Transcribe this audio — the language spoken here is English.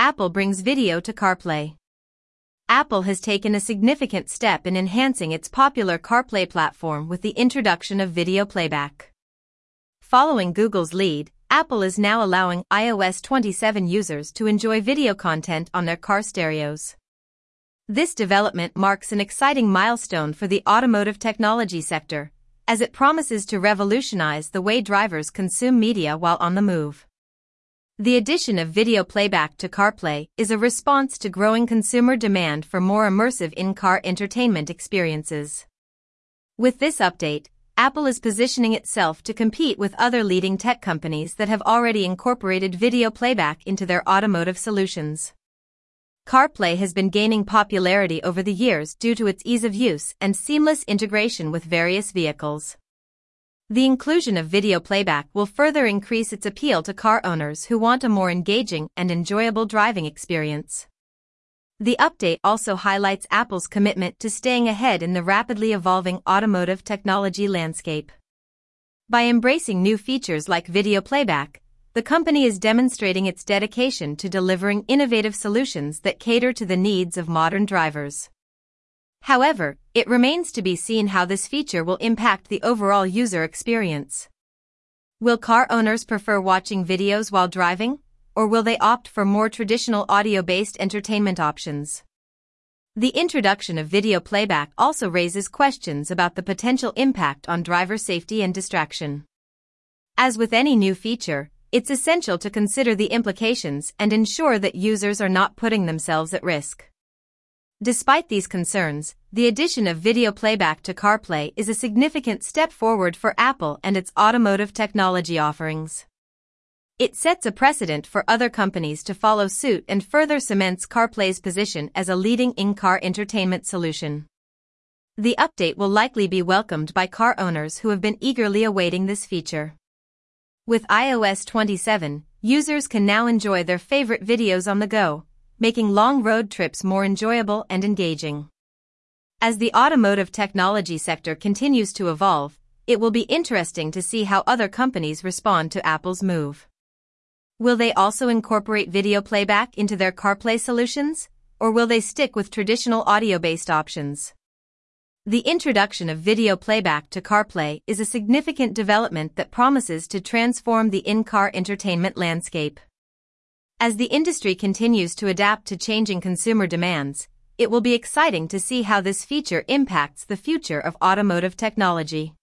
Apple brings video to CarPlay. Apple has taken a significant step in enhancing its popular CarPlay platform with the introduction of video playback. Following Google's lead, Apple is now allowing iOS 27 users to enjoy video content on their car stereos. This development marks an exciting milestone for the automotive technology sector, as it promises to revolutionize the way drivers consume media while on the move. The addition of video playback to CarPlay is a response to growing consumer demand for more immersive in-car entertainment experiences. With this update, Apple is positioning itself to compete with other leading tech companies that have already incorporated video playback into their automotive solutions. CarPlay has been gaining popularity over the years due to its ease of use and seamless integration with various vehicles. The inclusion of video playback will further increase its appeal to car owners who want a more engaging and enjoyable driving experience. The update also highlights Apple's commitment to staying ahead in the rapidly evolving automotive technology landscape. By embracing new features like video playback, the company is demonstrating its dedication to delivering innovative solutions that cater to the needs of modern drivers. However, it remains to be seen how this feature will impact the overall user experience. Will car owners prefer watching videos while driving, or will they opt for more traditional audio-based entertainment options? The introduction of video playback also raises questions about the potential impact on driver safety and distraction. As with any new feature, it's essential to consider the implications and ensure that users are not putting themselves at risk. Despite these concerns, the addition of video playback to CarPlay is a significant step forward for Apple and its automotive technology offerings. It sets a precedent for other companies to follow suit and further cements CarPlay's position as a leading in-car entertainment solution. The update will likely be welcomed by car owners who have been eagerly awaiting this feature. With iOS 27, users can now enjoy their favorite videos on the go, making long road trips more enjoyable and engaging. As the automotive technology sector continues to evolve, it will be interesting to see how other companies respond to Apple's move. Will they also incorporate video playback into their CarPlay solutions, or will they stick with traditional audio-based options? The introduction of video playback to CarPlay is a significant development that promises to transform the in-car entertainment landscape. As the industry continues to adapt to changing consumer demands, it will be exciting to see how this feature impacts the future of automotive technology.